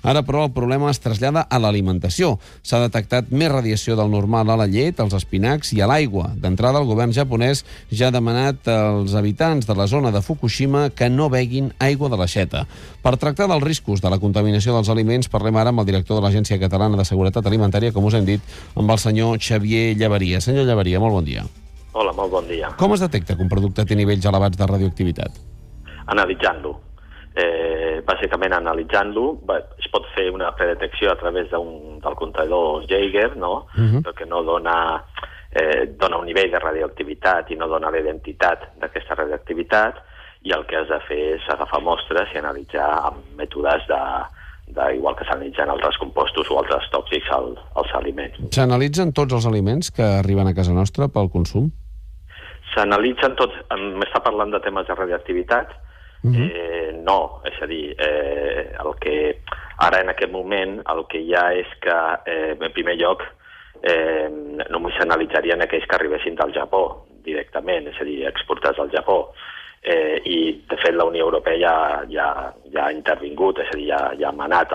Ara, però, el problema es trasllada a l'alimentació. S'ha detectat més radiació del normal a la llet, als espinacs i a l'aigua. D'entrada, el govern japonès ja ha demanat als habitants de la zona de Fukushima que no beguin aigua de l'aixeta. Per tractar dels riscos de la contaminació dels aliments, parlem ara amb el director de l'Agència Catalana de Seguretat Alimentària, com us hem dit, amb el senyor Xavier Llaveria. Senyor Llaveria, molt bon dia. Hola, molt bon dia. Com es detecta que un producte té nivells elevats de radioactivitat? Analitzant-lo. Bàsicament analitzant-lo, es pot fer una predetecció a través del comptador Geiger, no? Perquè no dona un nivell de radioactivitat i no dona la identitat d'aquesta radioactivitat, i el que has de fer és agafar mostres i analitzar amb mètodes igual que s'analitzen altres compostos o altres tòxics als aliments. S'analitzen tots els aliments que arriben a casa nostra pel consum? S'analitzen tots. M'està parlant de temes de radioactivitat? No, és a dir, ara en aquest moment el que hi ha és que, en primer lloc, només s'analitzarien aquells que arribessin del Japó directament, és a dir, exportats al Japó. I, de fet, la Unió Europea ja ha intervingut, és a dir, ja ha manat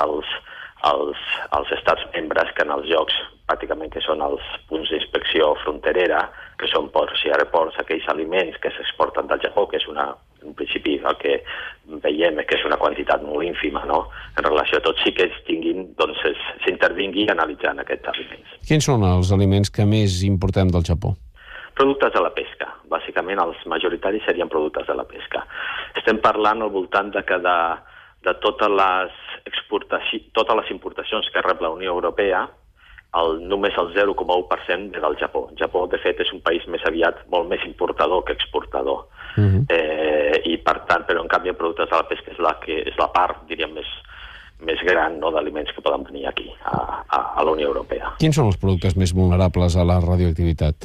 als estats membres que en els llocs, pràcticament que són els punts d'inspecció fronterera, que són ports i aeroports, aquells aliments que s'exporten del Japó, que és en principi el que veiem que és una quantitat molt ínfima, no? En relació a tot, sí que s'intervingui analitzant aquests aliments. Quins són els aliments que més importem del Japó? Productes de la pesca. Bàsicament, els majoritaris serien productes de la pesca. Estem parlant al voltant de totes les importacions que rep la Unió Europea, només el 0,1% ve del Japó. El Japó, de fet, és un país més aviat molt més importador que exportador. I, per tant, però en canvi, en productes de la pesca és la part, diríem, més gran, no, d'aliments que poden venir aquí, a la Unió Europea. Quins són els productes més vulnerables a la radioactivitat?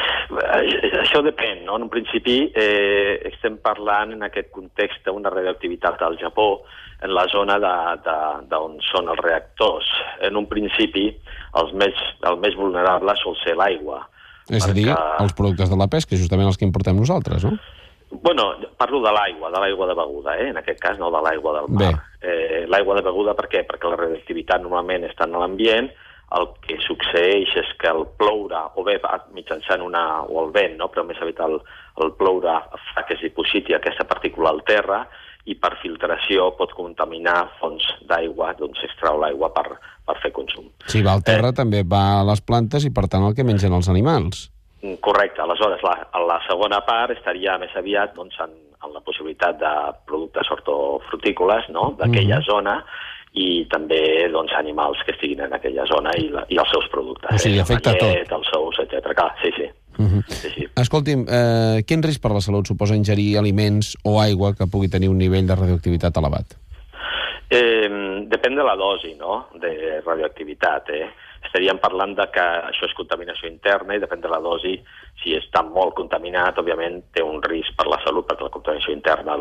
Això depèn, no? En un principi estem parlant en aquest context d'una radioactivitat al Japó en la zona d'on són els reactors. En un principi el més vulnerable sol ser l'aigua. És a dir, els productes de la pesca, justament els que importem nosaltres, no? Bueno, parlo de l'aigua de beguda, en aquest cas, no de l'aigua del mar. L'aigua de beguda, per què? Perquè la radioactivitat normalment està en l'ambient. El que succeeix és que el ploure, o bé mitjançant o el vent, no? Però més aviat el ploure fa que es dipositi aquesta partícula al terra i per filtració pot contaminar fonts d'aigua, doncs s'extrau l'aigua per fer consum. Si va al terra també va a les plantes i per tant el que mengen els animals. Correcte, aleshores la segona part estaria més aviat en la possibilitat de productes hortofrutícoles, no? D'aquella zona, i també animals que estiguin en aquella zona i els seus productes. O sigui, afecta tot. Els ous, etc. Clar, sí. Escolti'm, quin risc per la salut suposa ingerir aliments o aigua que pugui tenir un nivell de radioactivitat elevat? Depèn de la dosi, no?, de radioactivitat, Estaríem parlant de que això és contaminació interna i depèn de la dosi. Si està molt contaminat, òbviament té un risc per la salut, perquè la contaminació interna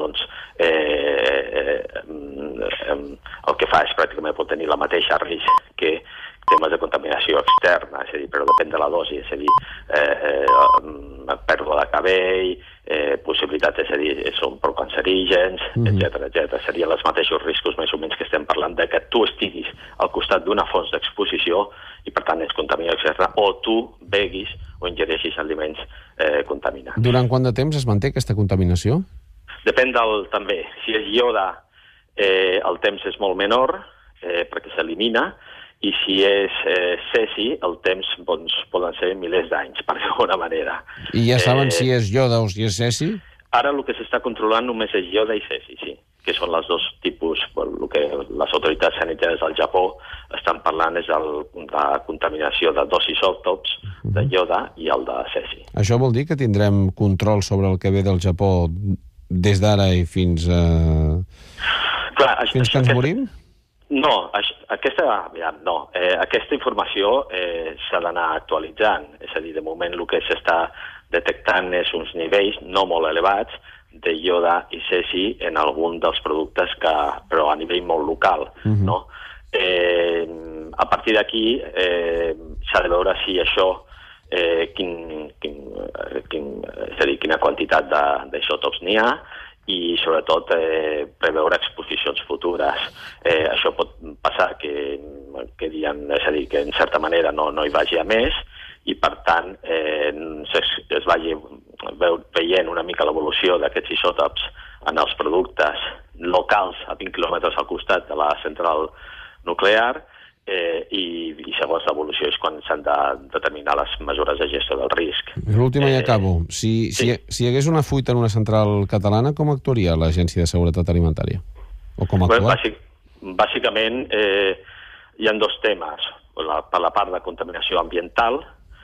el que fa és pràcticament pot tenir la mateixa risc que temes de contaminació externa, és a dir, però depèn de la dosi, és a dir, pèrdua de cabell, possibilitats, és a dir, són procancerígens, etc. Serien els mateixos riscos més o menys que estem parlant de que tu estiguis al costat d'una font d'exposició i, per tant, és contaminació externa, o tu beguis o ingereixis aliments contaminats. Durant quant de temps es manté aquesta contaminació? Depèn també. Si és ioda, el temps és molt menor, perquè s'elimina, i si és cesi, el temps poden ser milers d'anys, per d'alguna manera. I ja saben si és ioda o si és cesi? Ara el que s'està controlant només és ioda i cesi, sí, que són els dos tipus. El que les autoritats sanitàries del Japó estan parlant és de la contaminació de dos isòtops, de ioda i el de cesi. Això vol dir que tindrem control sobre el que ve del Japó des d'ara i fins que ens morim? No, aquesta informació s'ha d'anar actualitzant. És a dir, de moment el que s'està detectant és uns nivells no molt elevats de ioda i cesi en algun dels productes, però a nivell molt local, no? A partir d'aquí s'ha de veure si això, quina quantitat d'isòtops n'hi ha i sobretot preveure exposicions futures. Això pot passar que és a dir, que en certa manera no hi vagi a més i per tant es vagi veient una mica l'evolució d'aquests isòtops en els productes locals a 20 quilòmetres al costat de la central nuclear i segons l'evolució és quan s'han de determinar les mesures de gestió del risc. L'última i acabo. Si hi hagués una fuita en una central catalana, com actuaria l'Agència de Seguretat Alimentària? O com actua? Bàsicament hi ha dos temes. Per la part de contaminació ambiental,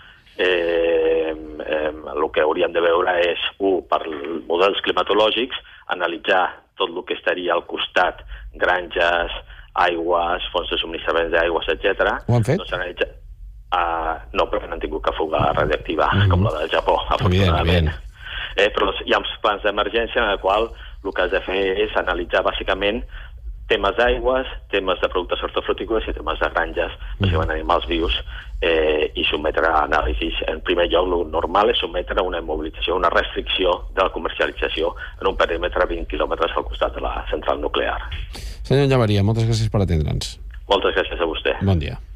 el que hauríem de veure és, per models climatològics, analitzar tot el que estaria al costat, granges, aigües, fonts de subministrament d'aigües, etc. Ho han fet? No, però no han tingut que fuga radioactiva, com la del Japó, afortunadament. Però hi ha uns plans d'emergència en el qual el que has de fer és analitzar bàsicament temes d'aigües, temes de productes hortofrutícoles i temes de granges, bàsicament animals vius, i sotmetre a anàlisis. En primer lloc, el normal és sotmetre a una immobilització, una restricció de la comercialització en un perímetre de 20 quilòmetres al costat de la central nuclear. Senyor Llaveria, moltes gràcies per atendre'ns. Moltes gràcies a vostè. Bon dia.